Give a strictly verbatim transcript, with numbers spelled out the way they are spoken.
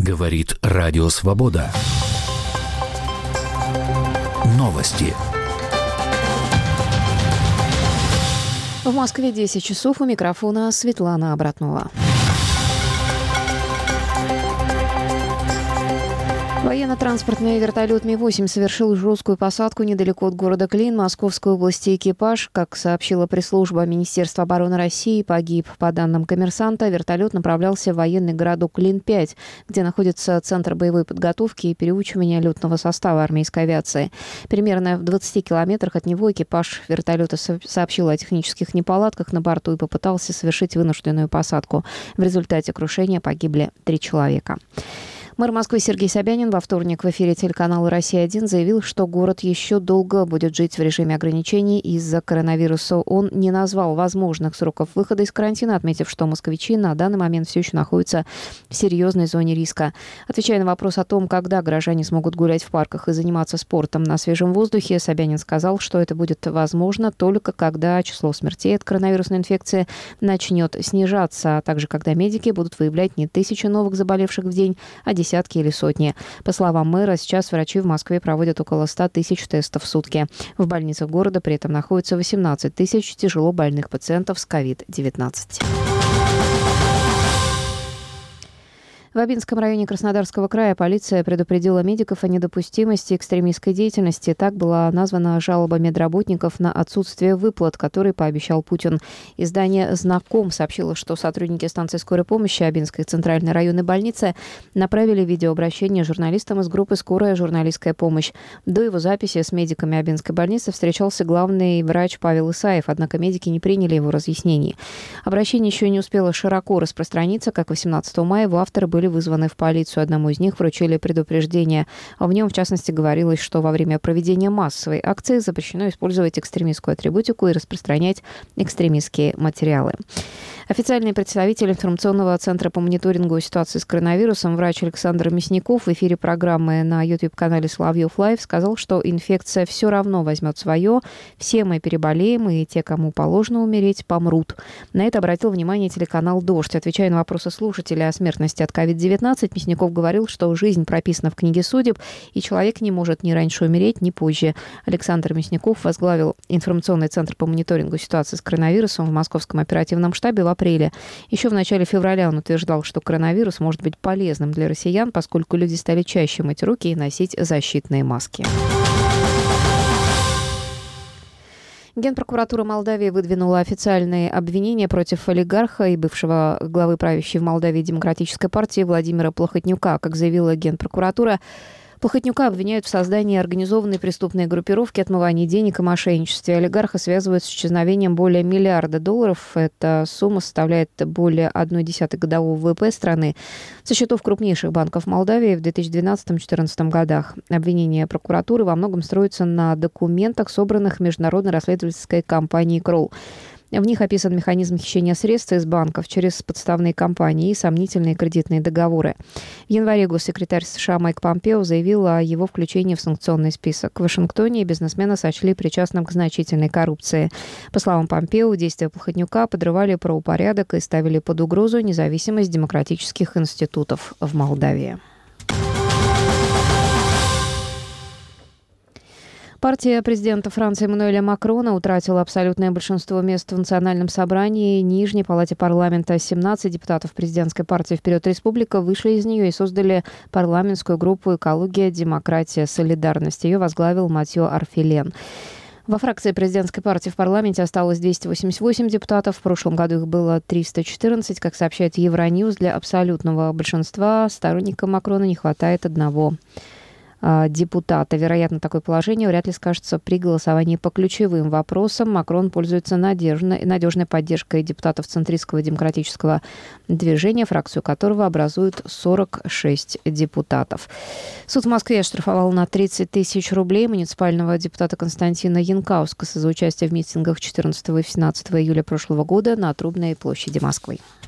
Говорит Радио Свобода. Новости. В Москве десять часов, у микрофона Светлана Обратнова. Военно-транспортный вертолет Ми восемь совершил жесткую посадку недалеко от города Клин Московской области. Экипаж, как сообщила пресс-служба Министерства обороны России, погиб. По данным «Коммерсанта», вертолет направлялся в военный городок Клин пять, где находится Центр боевой подготовки и переучивания летного состава армейской авиации. Примерно в двадцати километрах от него экипаж вертолета сообщил о технических неполадках на борту и попытался совершить вынужденную посадку. В результате крушения погибли три человека. Мэр Москвы Сергей Собянин во вторник в эфире телеканала «Россия один» заявил, что город еще долго будет жить в режиме ограничений из-за коронавируса. Он не назвал возможных сроков выхода из карантина, отметив, что москвичи на данный момент все еще находятся в серьезной зоне риска. Отвечая на вопрос о том, когда горожане смогут гулять в парках и заниматься спортом на свежем воздухе, Собянин сказал, что это будет возможно только когда число смертей от коронавирусной инфекции начнет снижаться, а также когда медики будут выявлять не тысячи новых заболевших в день, а десятки десятки или сотни. По словам мэра, сейчас врачи в Москве проводят около ста тысяч тестов в сутки. В больницах города при этом находится восемнадцать тысяч тяжело больных пациентов с ковид девятнадцать. В Абинском районе Краснодарского края полиция предупредила медиков о недопустимости экстремистской деятельности. Так была названа жалоба медработников на отсутствие выплат, которые пообещал Путин. Издание «Знаком» сообщило, что сотрудники станции скорой помощи Абинской центральной районной больницы направили видеообращение журналистам из группы «Скорая журналистская помощь». До его записи с медиками Абинской больницы встречался главный врач Павел Исаев, однако медики не приняли его разъяснений. Обращение еще не успело широко распространиться, как восемнадцатого мая его авторы были вызваны в полицию. Одному из них вручили предупреждение. В нем, в частности, говорилось, что во время проведения массовой акции запрещено использовать экстремистскую атрибутику и распространять экстремистские материалы. Официальный представитель информационного центра по мониторингу ситуации с коронавирусом, врач Александр Мясников, в эфире программы на YouTube-канале «Соловьев Лайв» сказал, что инфекция все равно возьмет свое, все мы переболеем, и те, кому положено умереть, помрут. На это обратил внимание телеканал «Дождь». Отвечая на вопросы слушателя о смертности от ковид девятнадцать, Мясников говорил, что жизнь прописана в книге судеб, и человек не может ни раньше умереть, ни позже. Александр Мясников возглавил информационный центр по мониторингу ситуации с коронавирусом в Московском оперативном штабе в апреле. Еще в начале февраля он утверждал, что коронавирус может быть полезным для россиян, поскольку люди стали чаще мыть руки и носить защитные маски. Генпрокуратура Молдавии выдвинула официальные обвинения против олигарха и бывшего главы правящей в Молдавии Демократической партии Владимира Плохотнюка. Как заявила Генпрокуратура, Плохотнюка обвиняют в создании организованной преступной группировки, отмывании денег и мошенничестве. Олигарха связывают с исчезновением более миллиарда долларов. Эта сумма составляет более одной десятой годового ВВП страны со счетов крупнейших банков Молдавии в две тысячи двенадцатом — две тысячи четырнадцатом годах. Обвинения прокуратуры во многом строятся на документах, собранных международной расследовательской компанией «Кролл». В них описан механизм хищения средств из банков через подставные компании и сомнительные кредитные договоры. В январе госсекретарь США Майк Помпео заявил о его включении в санкционный список. В Вашингтоне бизнесмена сочли причастным к значительной коррупции. По словам Помпео, действия Плохотнюка подрывали правопорядок и ставили под угрозу независимость демократических институтов в Молдавии. Партия президента Франции Эммануэля Макрона утратила абсолютное большинство мест в Национальном собрании. Нижней палате парламента семнадцать депутатов президентской партии «Вперед, Республика» вышли из нее и создали парламентскую группу «Экология, демократия, солидарность». Ее возглавил Матьё Арфилен. Во фракции президентской партии в парламенте осталось двести восемьдесят восемь депутатов. В прошлом году их было триста четырнадцать. Как сообщает Евроньюз, для абсолютного большинства сторонникам Макрона не хватает одного депутата. Вероятно, такое положение вряд ли скажется при голосовании по ключевым вопросам. Макрон пользуется надежной, надежной поддержкой депутатов центристского демократического движения, фракцию которого образуют сорок шесть депутатов. Суд в Москве оштрафовал на тридцать тысяч рублей муниципального депутата Константина Янкаускаса за участие в митингах четырнадцатого и семнадцатого июля прошлого года на Трубной площади Москвы.